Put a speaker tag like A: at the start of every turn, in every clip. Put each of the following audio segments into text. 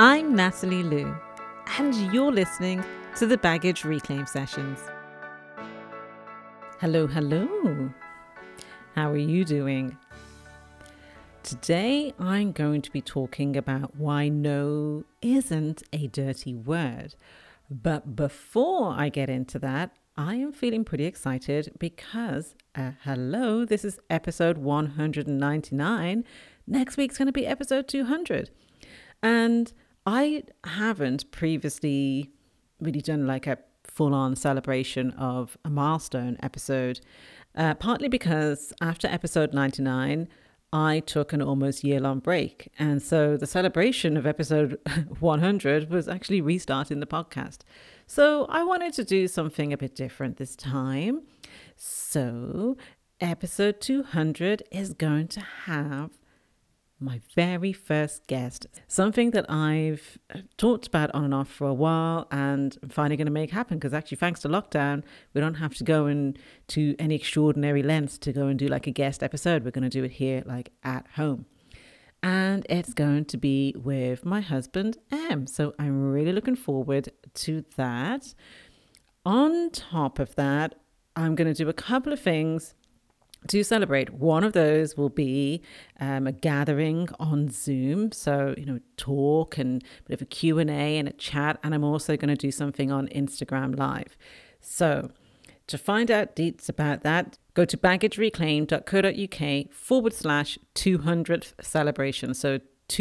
A: I'm Natalie Liu, and you're listening to the Baggage Reclaim Sessions. Hello. How are you doing? Today, I'm going to be talking about why no isn't a dirty word. But before I get into that, I am feeling pretty excited because, this is episode 199. Next week's going to be episode 200. And I haven't previously really done like a full-on celebration of a milestone episode, partly because after episode 99, I took an almost year-long break. And so the celebration of episode 100 was actually restarting the podcast. So I wanted to do something a bit different this time. So episode 200 is going to have my very first guest, something that I've talked about on and off for a while and I'm finally going to make happen because actually thanks to lockdown, we don't have to go into any extraordinary lengths to go and do like a guest episode. We're going to do it here like at home. And it's going to be with my husband, Em. So I'm really looking forward to that. On top of that, I'm going to do a couple of things to celebrate. One of those will be a gathering on Zoom. So, talk and a bit of a Q&A and a chat. And I'm also going to do something on Instagram Live. So to find out deets about that, go to baggagereclaim.co.uk/200th celebration. So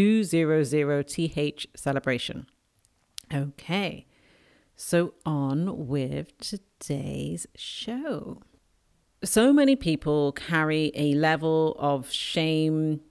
A: 200th celebration. Okay. So on with today's show. So many people carry a level of shame,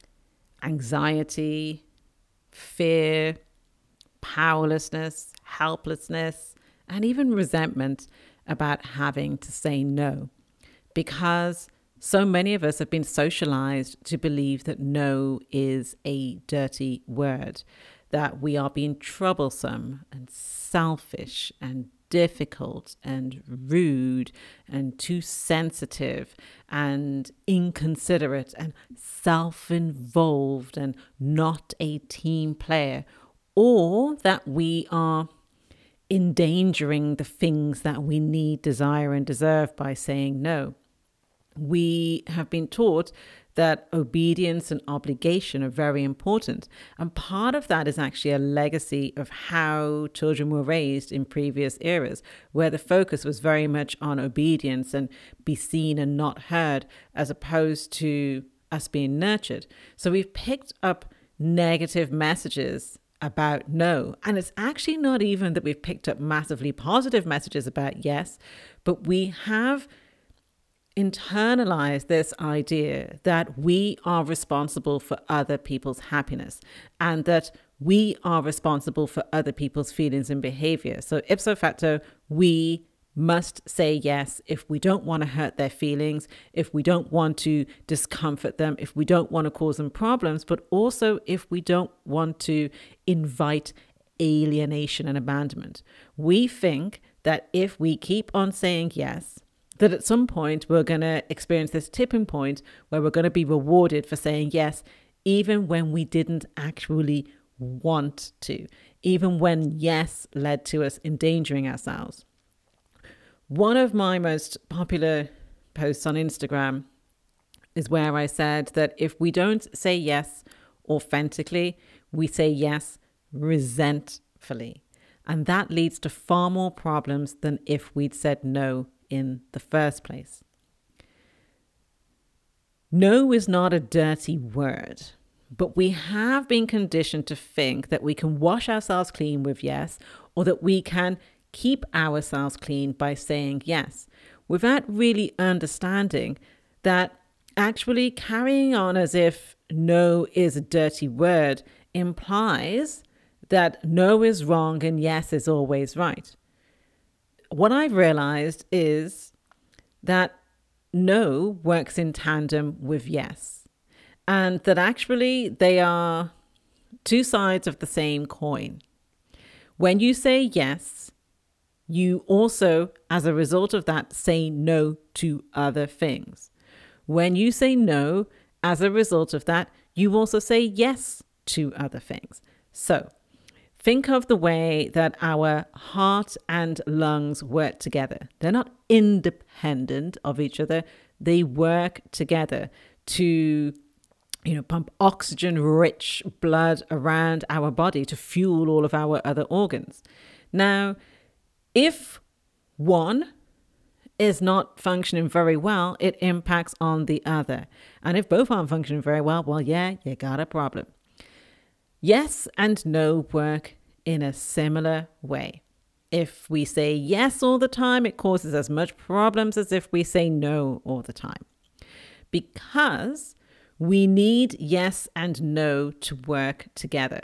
A: anxiety, fear, powerlessness, helplessness, and even resentment about having to say no. Because so many of us have been socialized to believe that no is a dirty word, that we are being troublesome and selfish and difficult and rude and too sensitive and inconsiderate and self-involved and not a team player, or that we are endangering the things that we need, desire, and deserve by saying no. We have been taught that obedience and obligation are very important. And part of that is actually a legacy of how children were raised in previous eras, where the focus was very much on obedience and be seen and not heard, as opposed to us being nurtured. So we've picked up negative messages about no. And it's actually not even that we've picked up massively positive messages about yes, but we have internalize this idea that we are responsible for other people's happiness and that we are responsible for other people's feelings and behavior. So ipso facto, we must say yes if we don't want to hurt their feelings, if we don't want to discomfort them, if we don't want to cause them problems, but also if we don't want to invite alienation and abandonment. We think that if we keep on saying yes, that at some point we're going to experience this tipping point where we're going to be rewarded for saying yes, even when we didn't actually want to, even when yes led to us endangering ourselves. One of my most popular posts on Instagram is where I said that if we don't say yes authentically, we say yes resentfully. And that leads to far more problems than if we'd said no in the first place. No is not a dirty word, but we have been conditioned to think that we can wash ourselves clean with yes, or that we can keep ourselves clean by saying yes, without really understanding that actually carrying on as if no is a dirty word implies that no is wrong and yes is always right. What I've realized is that no works in tandem with yes, and that actually they are two sides of the same coin. When you say yes, you also, as a result of that, say no to other things. When you say no, as a result of that, you also say yes to other things. So Think of the way that our heart and lungs work together. They're not independent of each other. They work together to pump oxygen-rich blood around our body to fuel all of our other organs. Now, if one is not functioning very well, it impacts on the other. And if both aren't functioning very well, you got a problem. Yes and no work in a similar way. If we say yes all the time, it causes as much problems as if we say no all the time. Because we need yes and no to work together.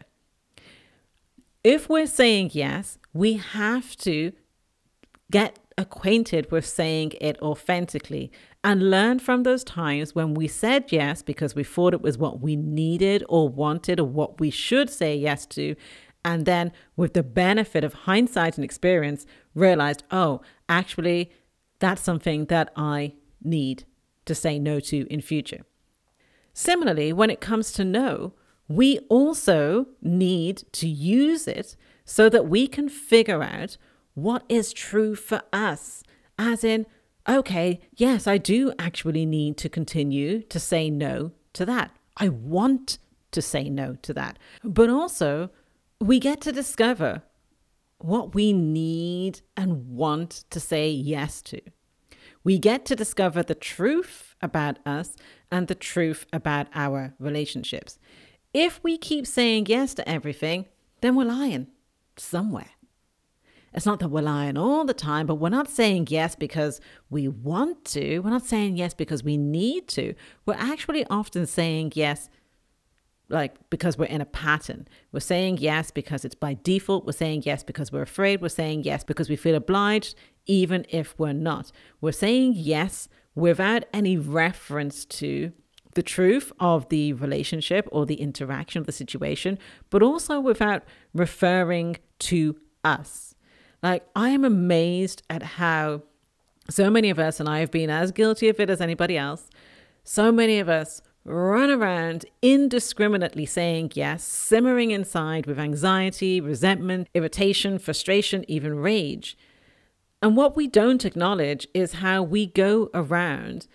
A: If we're saying yes, we have to get acquainted with saying it authentically and learn from those times when we said yes because we thought it was what we needed or wanted or what we should say yes to. And then with the benefit of hindsight and experience, realized, oh, actually, that's something that I need to say no to in future. Similarly, when it comes to no, we also need to use it so that we can figure out what is true for us. As in, okay, yes, I do actually need to continue to say no to that. I want to say no to that. But also, we get to discover what we need and want to say yes to. We get to discover the truth about us and the truth about our relationships. If we keep saying yes to everything, then we're lying somewhere. It's not that we're lying all the time, but we're not saying yes because we want to. We're not saying yes because we need to. We're actually often saying yes because we're in a pattern. We're saying yes because it's by default. We're saying yes because we're afraid. We're saying yes because we feel obliged, even if we're not. We're saying yes without any reference to the truth of the relationship or the interaction of the situation, but also without referring to us. I am amazed at how so many of us, and I have been as guilty of it as anybody else, so many of us run around indiscriminately saying yes, simmering inside with anxiety, resentment, irritation, frustration, even rage. And what we don't acknowledge is how we go around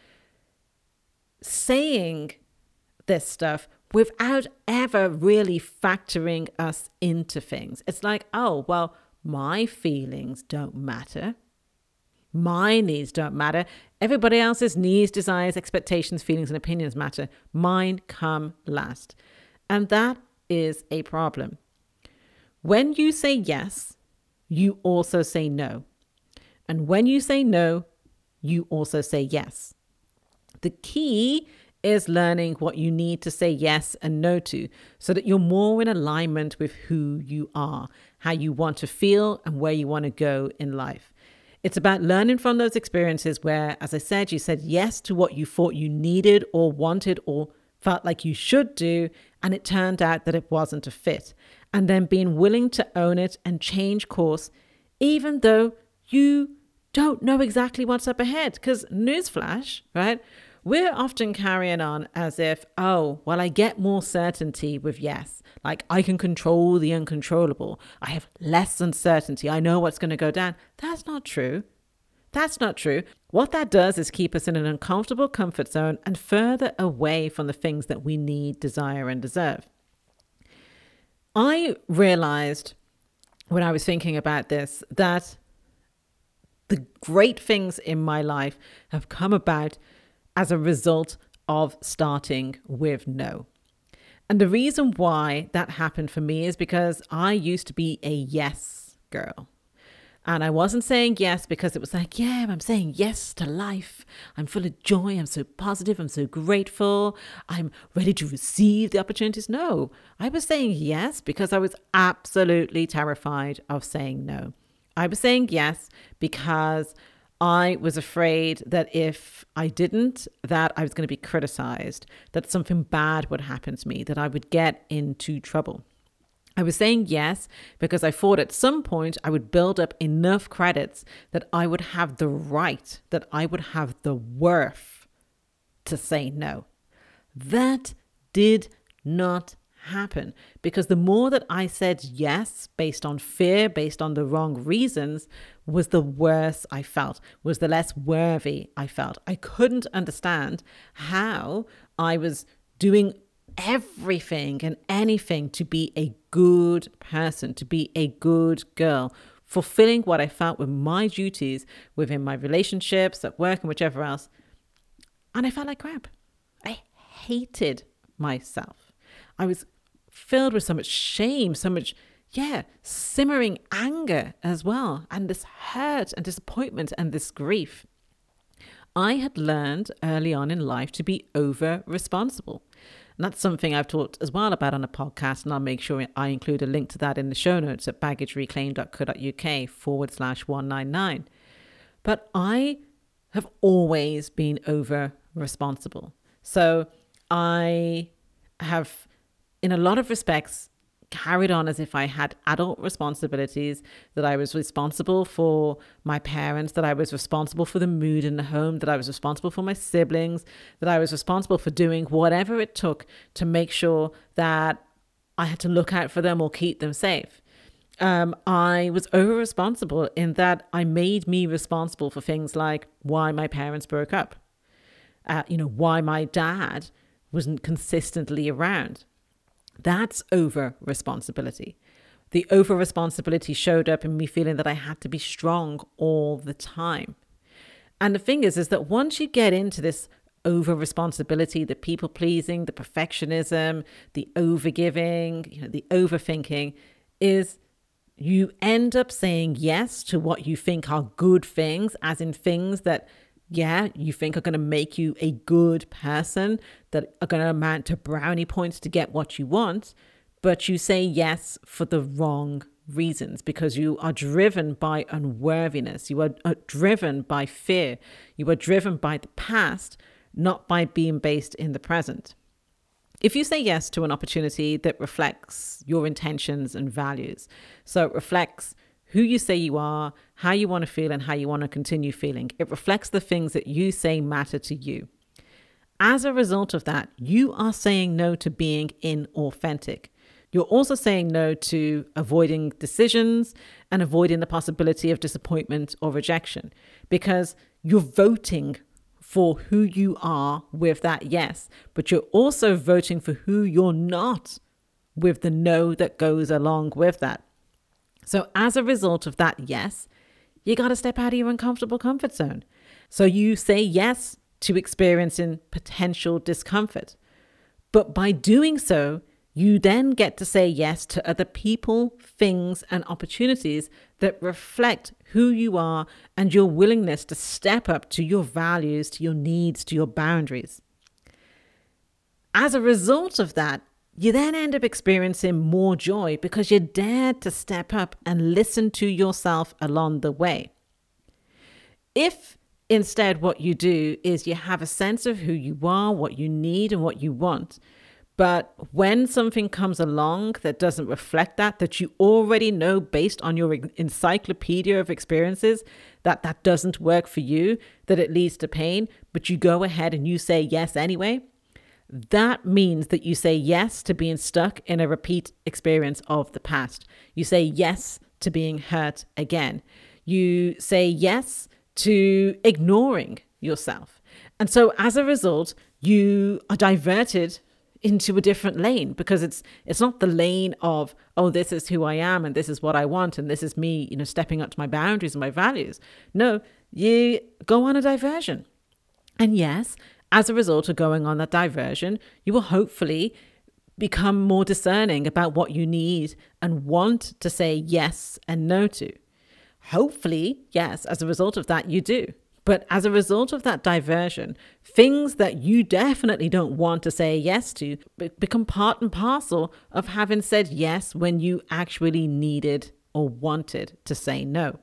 A: saying this stuff without ever really factoring us into things. It's like, oh, well, my feelings don't matter. My needs don't matter. Everybody else's needs, desires, expectations, feelings, and opinions matter. Mine come last. And that is a problem. When you say yes, you also say no. And when you say no, you also say yes. The key is learning what you need to say yes and no to so that you're more in alignment with who you are, how you want to feel, and where you want to go in life. It's about learning from those experiences where, as I said, you said yes to what you thought you needed or wanted or felt like you should do, and it turned out that it wasn't a fit. And then being willing to own it and change course, even though you don't know exactly what's up ahead. Because newsflash, right? We're often carrying on as if, oh, well, I get more certainty with yes. Like I can control the uncontrollable. I have less uncertainty. I know what's going to go down. That's not true. That's not true. What that does is keep us in an uncomfortable comfort zone and further away from the things that we need, desire, and deserve. I realized when I was thinking about this that the great things in my life have come about as a result of starting with no. And the reason why that happened for me is because I used to be a yes girl. And I wasn't saying yes because it was like, yeah, I'm saying yes to life. I'm full of joy. I'm so positive. I'm so grateful. I'm ready to receive the opportunities. No, I was saying yes because I was absolutely terrified of saying no. I was saying yes because I was afraid that if I didn't, that I was going to be criticized, that something bad would happen to me, that I would get into trouble. I was saying yes because I thought at some point I would build up enough credits that I would have the right, that I would have the worth to say no. That did not happen, because the more that I said yes based on fear, based on the wrong reasons, was the worse I felt, was the less worthy I felt. I couldn't understand how I was doing everything and anything to be a good person, to be a good girl, fulfilling what I felt were my duties within my relationships, at work, and whichever else. And I felt like crap. I hated myself. I was filled with so much shame, so much, simmering anger as well, and this hurt and disappointment and this grief. I had learned early on in life to be over responsible. And that's something I've talked as well about on a podcast, and I'll make sure I include a link to that in the show notes at baggagereclaim.co.uk/199. But I have always been over responsible. So I have, in a lot of respects, carried on as if I had adult responsibilities, that I was responsible for my parents, that I was responsible for the mood in the home, that I was responsible for my siblings, that I was responsible for doing whatever it took to make sure that I had to look out for them or keep them safe. I was over responsible in that I made me responsible for things like why my parents broke up, why my dad wasn't consistently around. That's over responsibility. The over responsibility showed up in me feeling that I had to be strong all the time. And the thing is that once you get into this over responsibility, the people pleasing, the perfectionism, the over giving, the overthinking, is you end up saying yes to what you think are good things, as in things that you think are going to make you a good person, that are going to amount to brownie points to get what you want, but you say yes for the wrong reasons, because you are driven by unworthiness. You are driven by fear. You are driven by the past, not by being based in the present. If you say yes to an opportunity that reflects your intentions and values, so it reflects who you say you are, how you want to feel, and how you want to continue feeling. It reflects the things that you say matter to you. As a result of that, you are saying no to being inauthentic. You're also saying no to avoiding decisions and avoiding the possibility of disappointment or rejection, because you're voting for who you are with that yes, but you're also voting for who you're not with the no that goes along with that. So as a result of that yes, you got to step out of your uncomfortable comfort zone. So you say yes to experiencing potential discomfort. But by doing so, you then get to say yes to other people, things, and opportunities that reflect who you are and your willingness to step up to your values, to your needs, to your boundaries. As a result of that, you then end up experiencing more joy because you dared to step up and listen to yourself along the way. If instead what you do is you have a sense of who you are, what you need, and what you want, but when something comes along that doesn't reflect that you already know based on your encyclopedia of experiences, that doesn't work for you, that it leads to pain, but you go ahead and you say yes anyway, that means that you say yes to being stuck in a repeat experience of the past. You say yes to being hurt again. You say yes to ignoring yourself. And so as a result, you are diverted into a different lane, because it's not the lane of, oh, this is who I am and this is what I want and this is me, stepping up to my boundaries and my values. No, you go on a diversion. And yes, as a result of going on that diversion, you will hopefully become more discerning about what you need and want to say yes and no to. Hopefully, yes, as a result of that, you do. But as a result of that diversion, things that you definitely don't want to say yes to become part and parcel of having said yes when you actually needed or wanted to say no.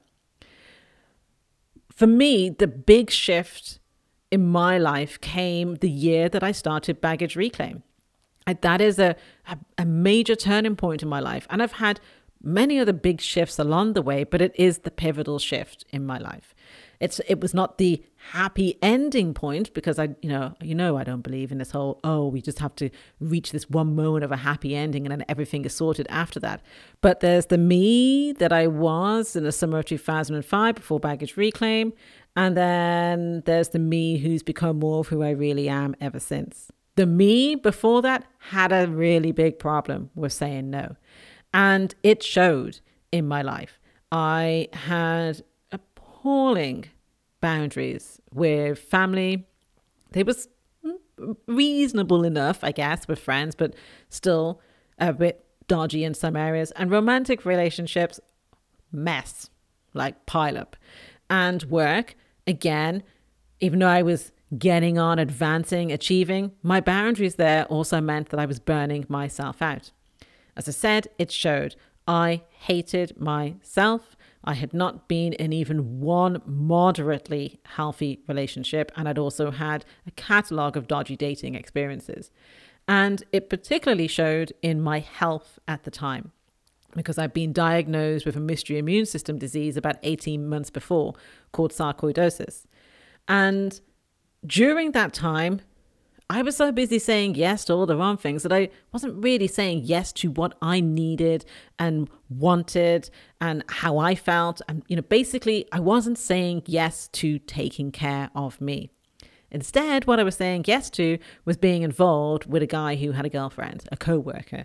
A: For me, the big shift in my life came the year that I started Baggage Reclaim. That is a major turning point in my life. And I've had many other big shifts along the way, but it is the pivotal shift in my life. It was not the happy ending point, because I don't believe in this whole, we just have to reach this one moment of a happy ending and then everything is sorted after that. But there's the me that I was in the summer of 2005 before baggage reclaim. And then there's the me who's become more of who I really am ever since. The me before that had a really big problem with saying no. And it showed in my life. I had appalling boundaries with family. They was reasonable enough, I guess, with friends, but still a bit dodgy in some areas. And romantic relationships, mess, like pile up. And work, again, even though I was getting on, advancing, achieving, my boundaries there also meant that I was burning myself out. As I said, it showed. I hated myself. I had not been in even one moderately healthy relationship, and I'd also had a catalogue of dodgy dating experiences. And it particularly showed in my health at the time, because I'd been diagnosed with a mystery immune system disease about 18 months before called sarcoidosis. And during that time, I was so busy saying yes to all the wrong things that I wasn't really saying yes to what I needed and wanted and how I felt. And, basically I wasn't saying yes to taking care of me. Instead, what I was saying yes to was being involved with a guy who had a girlfriend, a co-worker.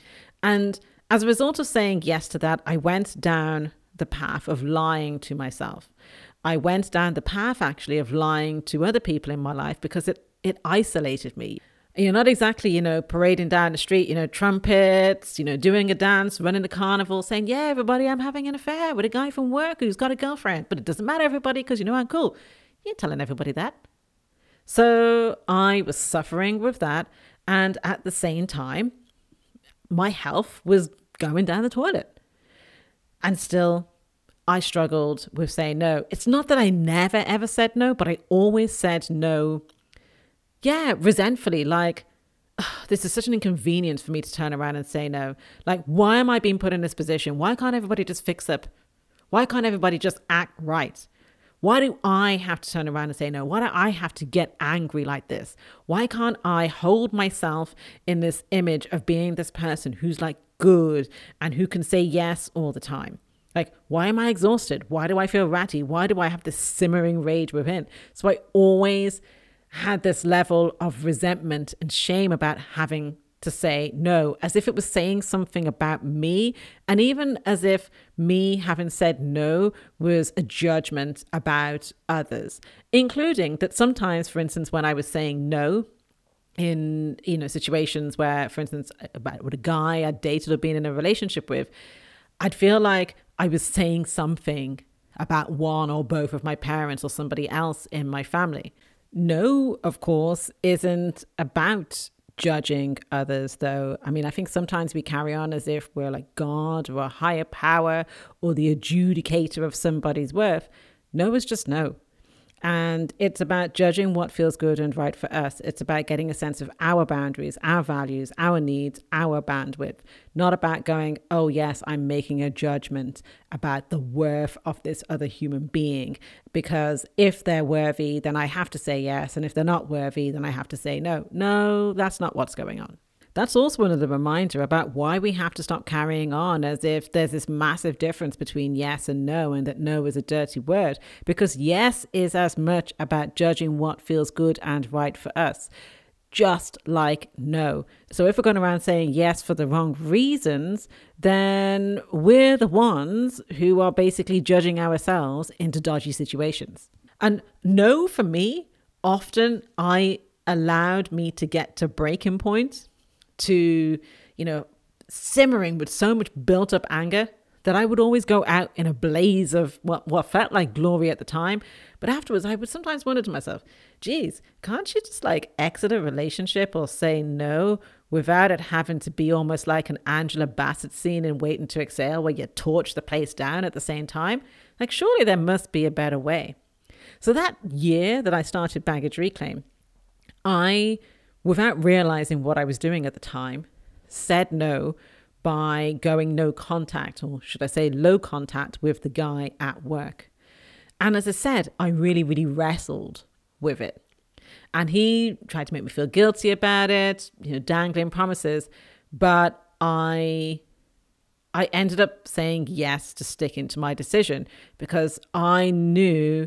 A: And as a result of saying yes to that, I went down the path of lying to myself. I went down the path actually of lying to other people in my life, because it isolated me. You're not exactly, parading down the street, trumpets, doing a dance, running the carnival, saying, yeah, everybody, I'm having an affair with a guy from work who's got a girlfriend. But it doesn't matter, everybody, because I'm cool. You ain't telling everybody that. So I was suffering with that. And at the same time, my health was going down the toilet. And still, I struggled with saying no. It's not that I never, ever said no, but I always said no. Yeah, resentfully, like, this is such an inconvenience for me to turn around and say no. Like, why am I being put in this position? Why can't everybody just fix up? Why can't everybody just act right? Why do I have to turn around and say no? Why do I have to get angry like this? Why can't I hold myself in this image of being this person who's like good and who can say yes all the time? Like, why am I exhausted? Why do I feel ratty? Why do I have this simmering rage within? So I always had this level of resentment and shame about having to say no, as if it was saying something about me, and even as if me having said no was a judgment about others, including that sometimes, for instance, when I was saying no in situations where, for instance, about with a guy I'd dated or been in a relationship with, I'd feel like I was saying something about one or both of my parents or somebody else in my family. No, of course, isn't about judging others, though. I mean, I think sometimes we carry on as if we're like God or a higher power or the adjudicator of somebody's worth. No is just no. And it's about judging what feels good and right for us. It's about getting a sense of our boundaries, our values, our needs, our bandwidth. Not about going, oh yes, I'm making a judgment about the worth of this other human being. Because if they're worthy, then I have to say yes. And if they're not worthy, then I have to say no. No, that's not what's going on. That's also another reminder about why we have to stop carrying on as if there's this massive difference between yes and no, and that no is a dirty word, because yes is as much about judging what feels good and right for us, just like no. So if we're going around saying yes for the wrong reasons, then we're the ones who are basically judging ourselves into dodgy situations. And no, for me, often I allowed me to get to breaking points, to, simmering with so much built up anger that I would always go out in a blaze of what felt like glory at the time. But afterwards, I would sometimes wonder to myself, geez, can't you just like exit a relationship or say no without it having to be almost like an Angela Bassett scene in Waiting to Exhale where you torch the place down at the same time? Like, surely there must be a better way. So that year that I started Baggage Reclaim, I, without realizing what I was doing at the time, said no by going no contact, or should I say low contact, with the guy at work. And as I said, I really, really wrestled with it. And he tried to make me feel guilty about it, dangling promises. But I ended up saying yes to sticking to my decision because I knew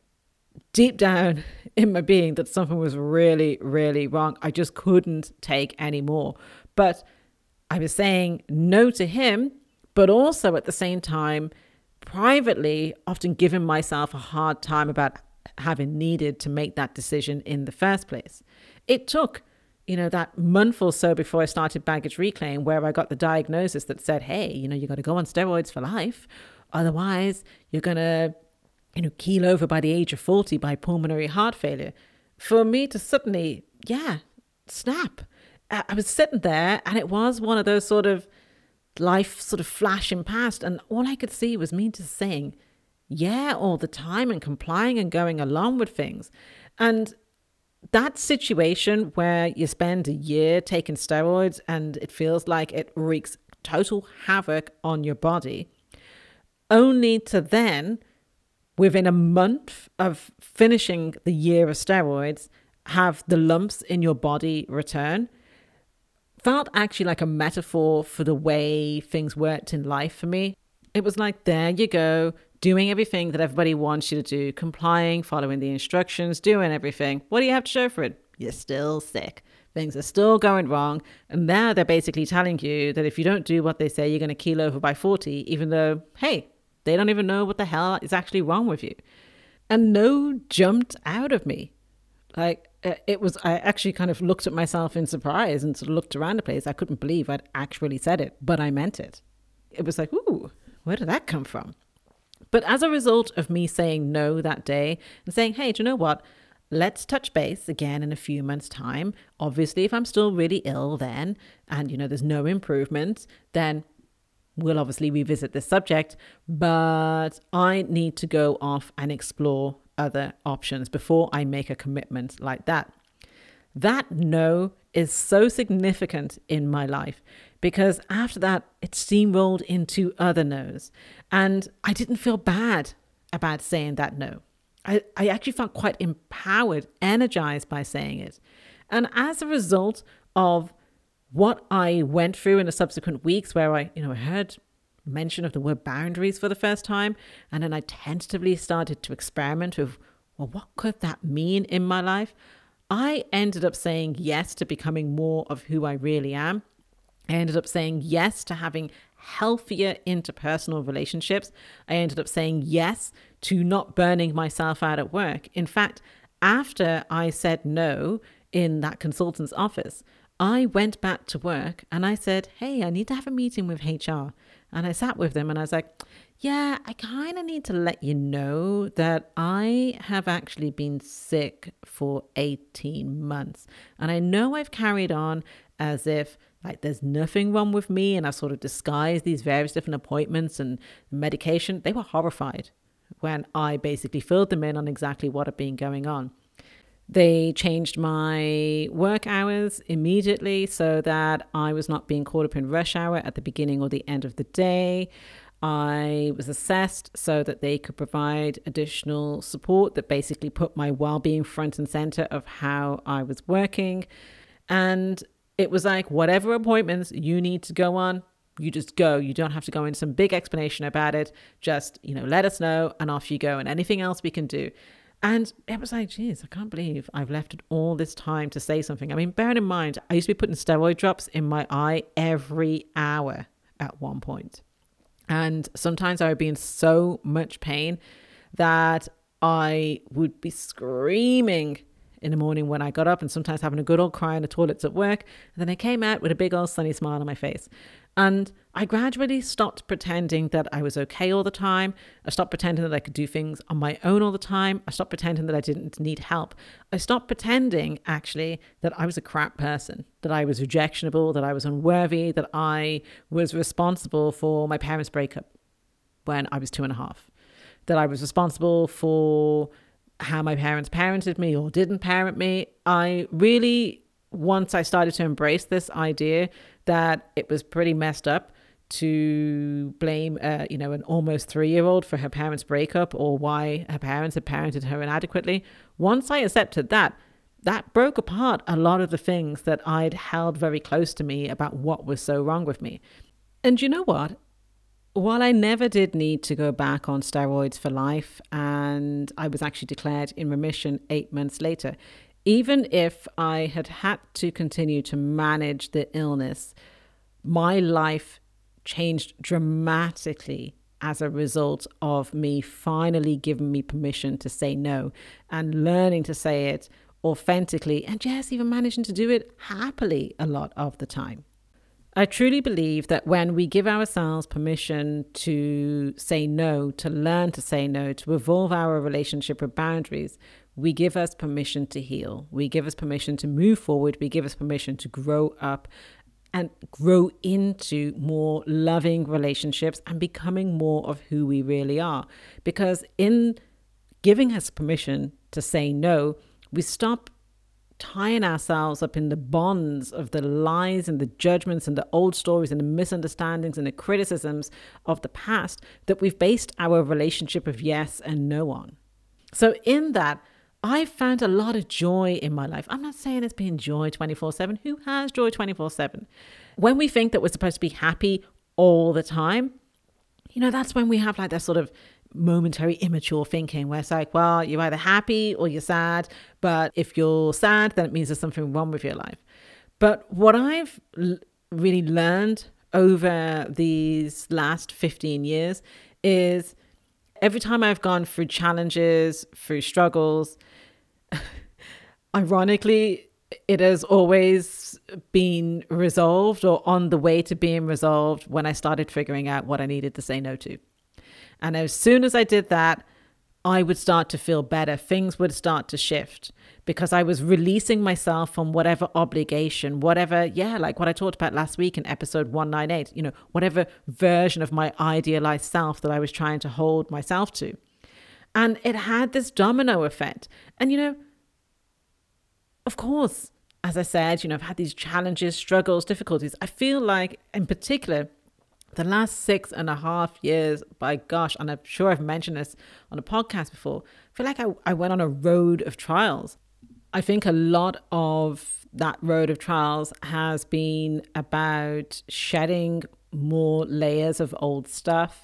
A: deep down in my being that something was really, really wrong. I just couldn't take any more. But I was saying no to him, but also at the same time, privately, often giving myself a hard time about having needed to make that decision in the first place. It took, that month or so before I started Baggage Reclaim, where I got the diagnosis that said, hey, you got to go on steroids for life. Otherwise, you're going to, keel over by the age of 40 by pulmonary heart failure. For me to suddenly, snap. I was sitting there and it was one of those sort of life sort of flashing past. And all I could see was me just saying, yeah, all the time and complying and going along with things. And that situation where you spend a year taking steroids and it feels like it wreaks total havoc on your body, only to then, within a month of finishing the year of steroids, have the lumps in your body return, felt actually like a metaphor for the way things worked in life for me. It was like, there you go, doing everything that everybody wants you to do, complying, following the instructions, doing everything. What do you have to show for it? You're still sick. Things are still going wrong. And now they're basically telling you that if you don't do what they say, you're going to keel over by 40, even though, hey, they don't even know what the hell is actually wrong with you. And no jumped out of me. I actually kind of looked at myself in surprise and sort of looked around the place. I couldn't believe I'd actually said it, but I meant it. It was like, ooh, where did that come from? But as a result of me saying no that day and saying, hey, do you know what? Let's touch base again in a few months' time. Obviously, if I'm still really ill then and, there's no improvement, then we'll obviously revisit this subject. But I need to go off and explore other options before I make a commitment like that. That no is so significant in my life because after that, it steamrolled into other no's. And I didn't feel bad about saying that no. I actually felt quite empowered, energized by saying it. And as a result of what I went through in the subsequent weeks where I heard mention of the word boundaries for the first time, and then I tentatively started to experiment with, well, what could that mean in my life? I ended up saying yes to becoming more of who I really am. I ended up saying yes to having healthier interpersonal relationships. I ended up saying yes to not burning myself out at work. In fact, after I said no in that consultant's office, I went back to work and I said, hey, I need to have a meeting with HR. And I sat with them and I was like, yeah, I kind of need to let you know that I have actually been sick for 18 months. And I know I've carried on as if like there's nothing wrong with me and I've sort of disguised these various different appointments and medication. They were horrified when I basically filled them in on exactly what had been going on. They changed my work hours immediately so that I was not being caught up in rush hour at the beginning or the end of the day. I was assessed so that they could provide additional support that basically put my well-being front and center of how I was working. And it was like, whatever appointments you need to go on, you just go. You don't have to go into some big explanation about it. Just, let us know and off you go. And anything else we can do. And it was like, geez, I can't believe I've left it all this time to say something. I mean, bearing in mind, I used to be putting steroid drops in my eye every hour at one point. And sometimes I would be in so much pain that I would be screaming in the morning when I got up and sometimes having a good old cry in the toilets at work. And then I came out with a big old sunny smile on my face. And I gradually stopped pretending that I was okay all the time. I stopped pretending that I could do things on my own all the time. I stopped pretending that I didn't need help. I stopped pretending, actually, that I was a crap person, that I was rejectionable, that I was unworthy, that I was responsible for my parents' breakup when I was 2.5, that I was responsible for how my parents parented me or didn't parent me. I really, once I started to embrace this idea that it was pretty messed up to blame, an almost 3-year-old for her parents' breakup or why her parents had parented her inadequately. Once I accepted that broke apart a lot of the things that I'd held very close to me about what was so wrong with me. And you know what? While I never did need to go back on steroids for life, and I was actually declared in remission 8 months later, even if I had to continue to manage the illness, my life changed dramatically as a result of me finally giving me permission to say no and learning to say it authentically, and yes, even managing to do it happily a lot of the time. I truly believe that when we give ourselves permission to say no, to learn to say no, to evolve our relationship with boundaries, we give us permission to heal. We give us permission to move forward. We give us permission to grow up and grow into more loving relationships and becoming more of who we really are. Because in giving us permission to say no, we stop tying ourselves up in the bonds of the lies and the judgments and the old stories and the misunderstandings and the criticisms of the past that we've based our relationship of yes and no on. So in that, I found a lot of joy in my life. I'm not saying it's been joy 24/7. Who has joy 24/7? When we think that we're supposed to be happy all the time, that's when we have like that sort of momentary immature thinking where it's like, well, you're either happy or you're sad, but if you're sad, then it means there's something wrong with your life. But what I've really learned over these last 15 years is every time I've gone through challenges, through struggles, ironically, it has always been resolved or on the way to being resolved when I started figuring out what I needed to say no to. And as soon as I did that, I would start to feel better. Things would start to shift because I was releasing myself from whatever obligation, whatever, like what I talked about last week in episode 198, whatever version of my idealized self that I was trying to hold myself to. And it had this domino effect. And, of course, as I said, I've had these challenges, struggles, difficulties. I feel like in particular, the last 6.5 years, by gosh, and I'm sure I've mentioned this on a podcast before, I feel like I went on a road of trials. I think a lot of that road of trials has been about shedding more layers of old stuff,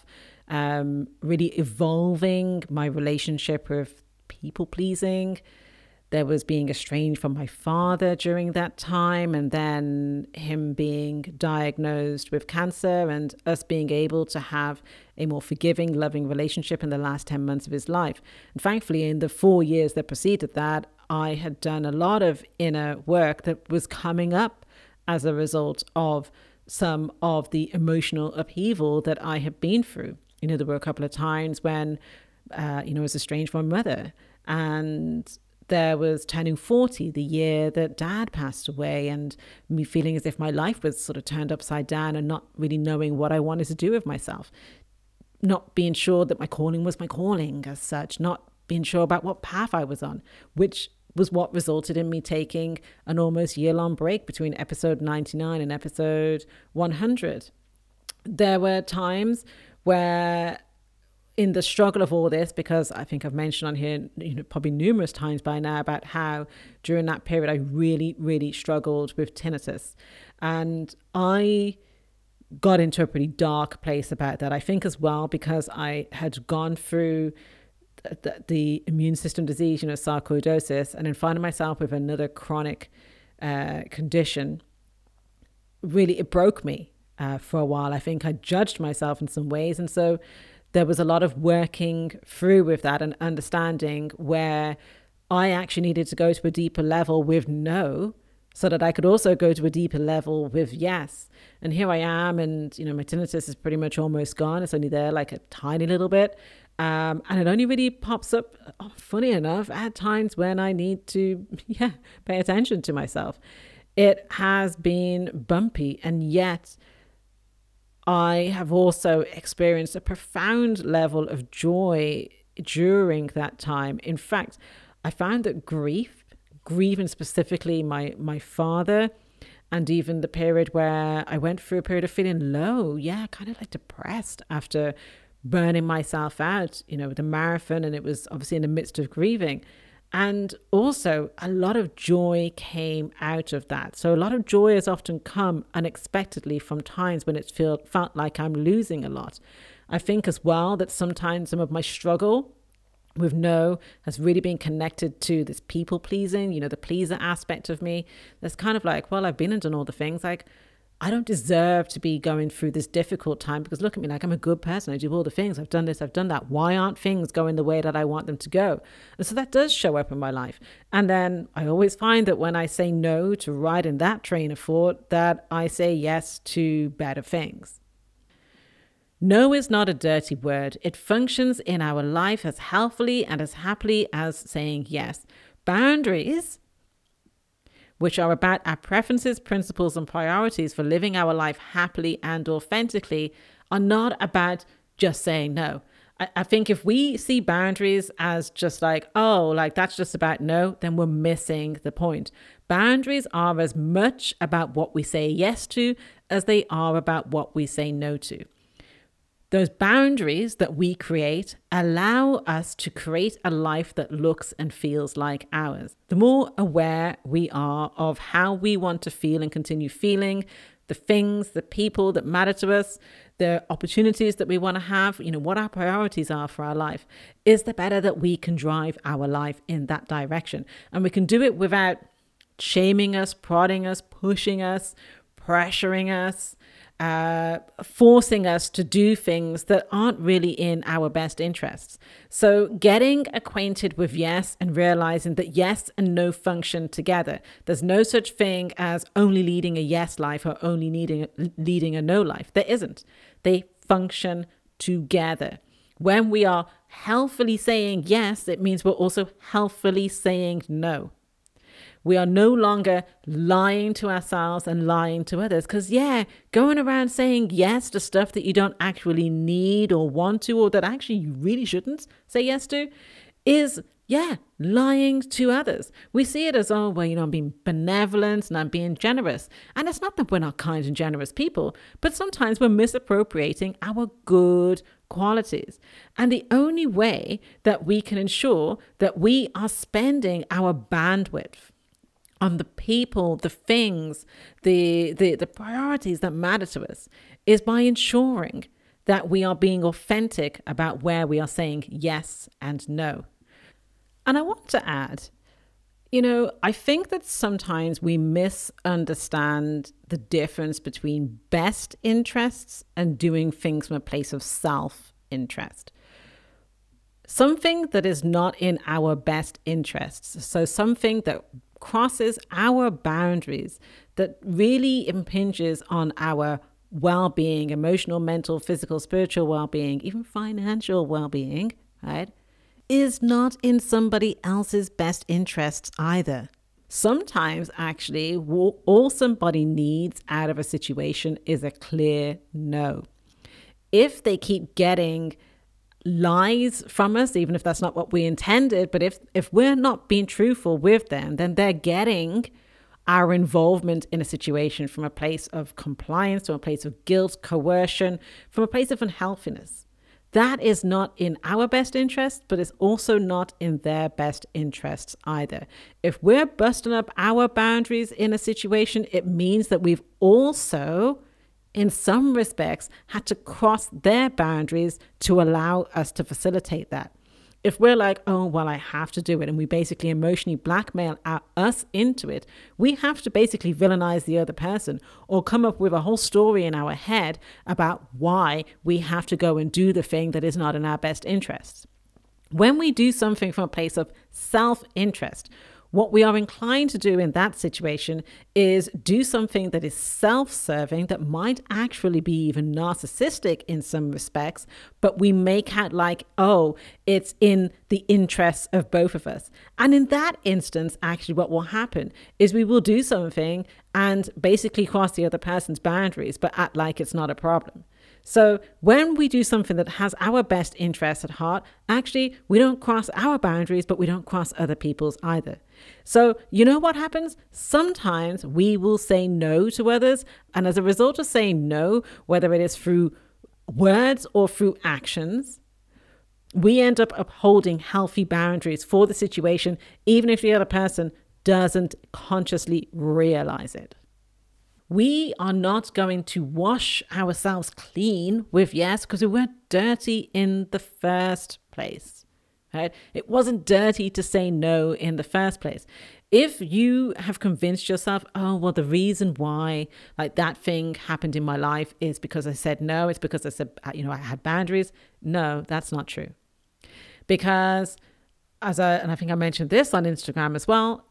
A: really evolving my relationship with people pleasing. There was being estranged from my father during that time, and then him being diagnosed with cancer and us being able to have a more forgiving, loving relationship in the last 10 months of his life. And thankfully, in the 4 years that preceded that, I had done a lot of inner work that was coming up as a result of some of the emotional upheaval that I had been through. There were a couple of times when, I was estranged from my mother, and there was turning 40, the year that Dad passed away, and me feeling as if my life was sort of turned upside down and not really knowing what I wanted to do with myself. Not being sure that my calling was my calling as such, not being sure about what path I was on, which was what resulted in me taking an almost year-long break between episode 99 and episode 100. There were times where in the struggle of all this, because I think I've mentioned on here, probably numerous times by now about how during that period I really, really struggled with tinnitus. And I got into a pretty dark place about that. I think as well because I had gone through the immune system disease, sarcoidosis, and then finding myself with another chronic condition. Really, it broke me for a while. I think I judged myself in some ways. And so there was a lot of working through with that and understanding where I actually needed to go to a deeper level with no, so that I could also go to a deeper level with yes. And here I am, and my tinnitus is pretty much almost gone. It's only there like a tiny little bit. And it only really pops up, funny enough, at times when I need to pay attention to myself. It has been bumpy, and yet I have also experienced a profound level of joy during that time. In fact, I found that grieving specifically my father And even the period where I went through a period of feeling low, yeah, kind of like depressed after burning myself out, with the marathon. And it was obviously in the midst of grieving. And also a lot of joy came out of that. So a lot of joy has often come unexpectedly from times when it felt like I'm losing a lot. I think as well that sometimes some of my struggle with no has really been connected to this people pleasing, the pleaser aspect of me. That's kind of like, well, I've been and done all the things. Like, I don't deserve to be going through this difficult time because look at me, like I'm a good person. I do all the things. I've done this, I've done that. Why aren't things going the way that I want them to go? And so that does show up in my life. And then I always find that when I say no to riding that train of thought, that I say yes to better things. No is not a dirty word. It functions in our life as healthily and as happily as saying yes. Boundaries, which are about our preferences, principles, and priorities for living our life happily and authentically, are not about just saying no. I think if we see boundaries as just like, oh, like that's just about no, then we're missing the point. Boundaries are as much about what we say yes to as they are about what we say no to. Those boundaries that we create allow us to create a life that looks and feels like ours. The more aware we are of how we want to feel and continue feeling, the things, the people that matter to us, the opportunities that we want to have, what our priorities are for our life, is the better that we can drive our life in that direction. And we can do it without shaming us, prodding us, pushing us, pressuring us, forcing us to do things that aren't really in our best interests. So getting acquainted with yes and realizing that yes and no function together. There's no such thing as only leading a yes life or only leading a no life. There isn't. They function together. When we are healthily saying yes, it means we're also healthily saying no. We are no longer lying to ourselves and lying to others. Because, going around saying yes to stuff that you don't actually need or want to, or that actually you really shouldn't say yes to, is, lying to others. We see it as, I'm being benevolent and I'm being generous. And it's not that we're not kind and generous people, but sometimes we're misappropriating our good qualities. And the only way that we can ensure that we are spending our bandwidth on the people, the things, the priorities that matter to us is by ensuring that we are being authentic about where we are saying yes and no. And I want to add, I think that sometimes we misunderstand the difference between best interests and doing things from a place of self-interest. Something that is not in our best interests, so something that crosses our boundaries, that really impinges on our well-being, emotional, mental, physical, spiritual well-being, even financial well-being, right, is not in somebody else's best interests either. Sometimes actually all somebody needs out of a situation is a clear no. If they keep getting lies from us, even if that's not what we intended, but if we're not being truthful with them, then they're getting our involvement in a situation from a place of compliance, from a place of guilt, coercion, from a place of unhealthiness. That is not in our best interest, but it's also not in their best interests either. If we're busting up our boundaries in a situation, it means that we've also, in some respects, had to cross their boundaries to allow us to facilitate that. If we're like, I have to do it, and we basically emotionally blackmail us into it, we have to basically villainize the other person or come up with a whole story in our head about why we have to go and do the thing that is not in our best interests. When we do something from a place of self-interest, what we are inclined to do in that situation is do something that is self-serving, that might actually be even narcissistic in some respects, but we make out like, it's in the interests of both of us. And in that instance, actually what will happen is we will do something and basically cross the other person's boundaries, but act like it's not a problem. So when we do something that has our best interests at heart, actually, we don't cross our boundaries, but we don't cross other people's either. So you know what happens? Sometimes we will say no to others. And as a result of saying no, whether it is through words or through actions, we end up upholding healthy boundaries for the situation, even if the other person doesn't consciously realize it. We are not going to wash ourselves clean with yes because we weren't dirty in the first place. Right? It wasn't dirty to say no in the first place. If you have convinced yourself, oh, well, the reason why like that thing happened in my life is because I said no, it's because I said, I had boundaries. No, that's not true. Because and I think I mentioned this on Instagram as well,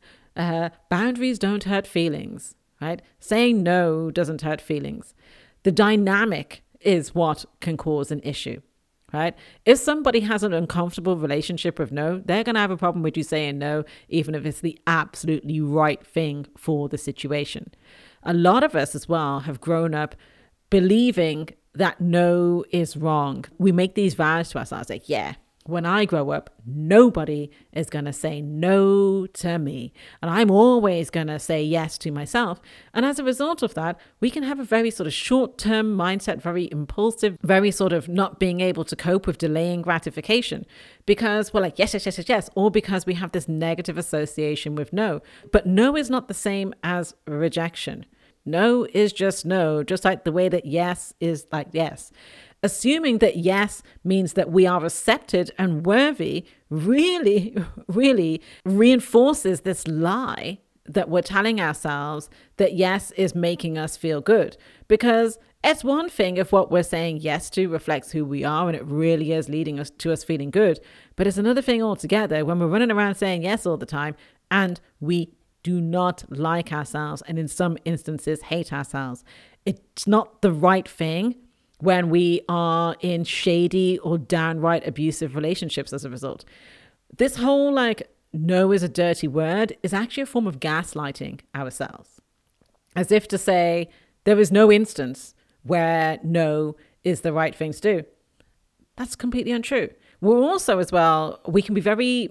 A: boundaries don't hurt feelings, right? Saying no doesn't hurt feelings. The dynamic is what can cause an issue. Right? If somebody has an uncomfortable relationship with no, they're going to have a problem with you saying no, even if it's the absolutely right thing for the situation. A lot of us as well have grown up believing that no is wrong. We make these vows to ourselves like, yeah, when I grow up, nobody is going to say no to me. And I'm always going to say yes to myself. And as a result of that, we can have a very sort of short-term mindset, very impulsive, very sort of not being able to cope with delaying gratification because we're like, yes, or because we have this negative association with no. But no is not the same as rejection. No is just no, just like the way that yes is like yes. Assuming that yes means that we are accepted and worthy really, really reinforces this lie that we're telling ourselves that yes is making us feel good. Because it's one thing if what we're saying yes to reflects who we are and it really is leading us to us feeling good. But it's another thing altogether when we're running around saying yes all the time and we do not like ourselves and in some instances hate ourselves. It's not the right thing when we are in shady or downright abusive relationships as a result. This whole no is a dirty word is actually a form of gaslighting ourselves. As if to say there is no instance where no is the right thing to do. That's completely untrue. We're also as well, we can be very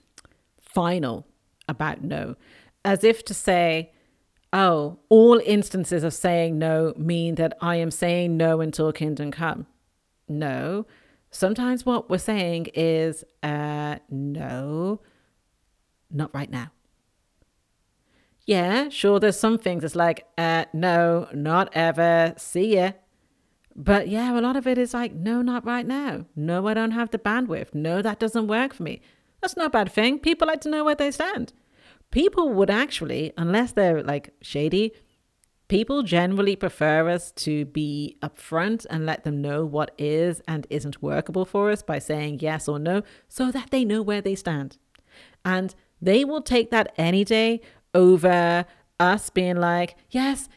A: final about no. As if to say, oh, all instances of saying no mean that I am saying no until kingdom come. No. Sometimes what we're saying is, no, not right now. Yeah, sure, there's some things it's like, no, not ever, see ya. But yeah, a lot of it is like, no, not right now. No, I don't have the bandwidth. No, that doesn't work for me. That's not a bad thing. People like to know where they stand. People would actually, unless they're like shady, people generally prefer us to be upfront and let them know what is and isn't workable for us by saying yes or no so that they know where they stand. And they will take that any day over us being like, yes,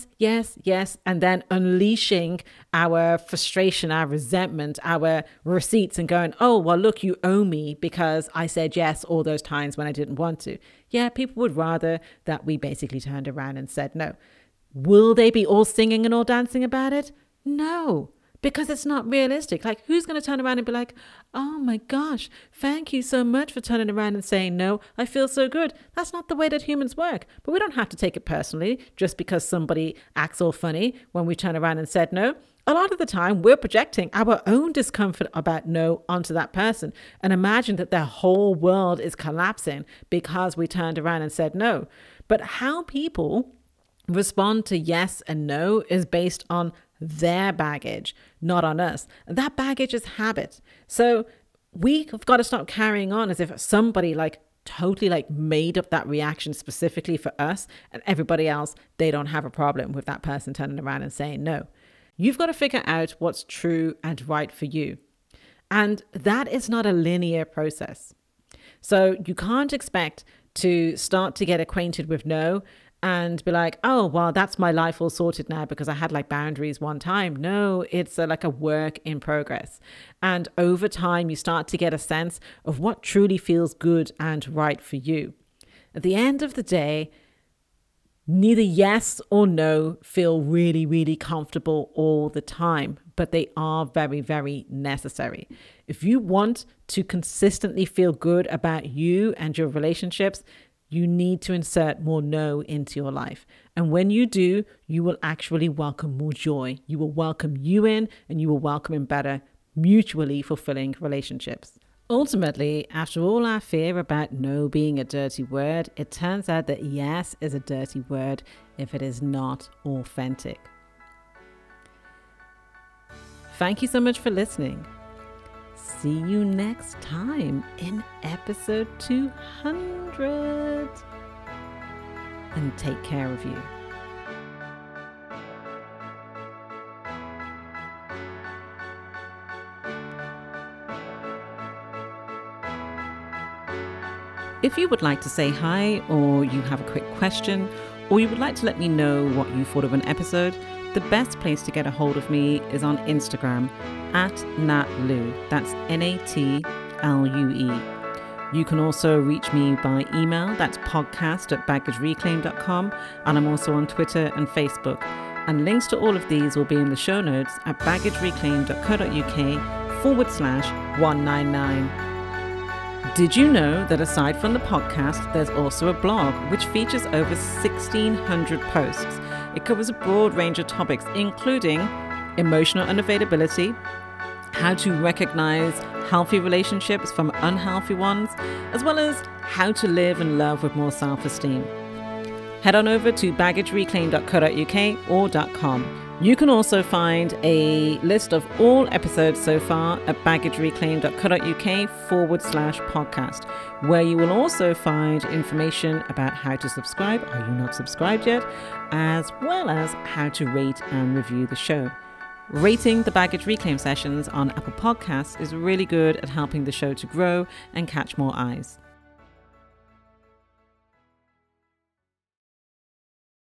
A: and then unleashing our frustration, our resentment, our receipts and going, oh, well, look, you owe me because I said yes all those times when I didn't want to. Yeah, people would rather that we basically turned around and said no. Will they be all singing and all dancing about it? No, because it's not realistic. Like, who's going to turn around and be like, oh my gosh, thank you so much for turning around and saying no. I feel so good. That's not the way that humans work. But we don't have to take it personally just because somebody acts all funny when we turn around and said no. A lot of the time, we're projecting our own discomfort about no onto that person and imagine that their whole world is collapsing because we turned around and said no. But how people respond to yes and no is based on their baggage, not on us. That baggage is habit. So we've got to stop carrying on as if somebody totally made up that reaction specifically for us and everybody else, they don't have a problem with that person turning around and saying no. You've got to figure out what's true and right for you. And that is not a linear process. So you can't expect to start to get acquainted with no and be like, oh, well, that's my life all sorted now because I had boundaries one time. No, it's a work in progress. And over time, you start to get a sense of what truly feels good and right for you. At the end of the day, Neither yes or no feel really, really comfortable all the time, but they are very, very necessary. If you want to consistently feel good about you and your relationships, you need to insert more no into your life. And when you do, you will actually welcome more joy. You will welcome you in, and you will welcome in better, mutually fulfilling relationships. Ultimately, after all our fear about no being a dirty word, it turns out that yes is a dirty word if it is not authentic. Thank you so much for listening. See you next time in episode 200. And take care of you. If you would like to say hi, or you have a quick question, or you would like to let me know what you thought of an episode, the best place to get a hold of me is on Instagram @NatLue. That's NATLUE. You can also reach me by email. That's podcast@baggagereclaim.com. And I'm also on Twitter and Facebook. And links to all of these will be in the show notes at baggagereclaim.co.uk/199. Did you know that aside from the podcast, there's also a blog which features over 1,600 posts? It covers a broad range of topics, including emotional unavailability, how to recognize healthy relationships from unhealthy ones, as well as how to live and love with more self-esteem. Head on over to baggagereclaim.co.uk or .com. You can also find a list of all episodes so far at baggagereclaim.co.uk/podcast, where you will also find information about how to subscribe. Are you not subscribed yet? As well as how to rate and review the show. Rating the Baggage Reclaim sessions on Apple Podcasts is really good at helping the show to grow and catch more eyes.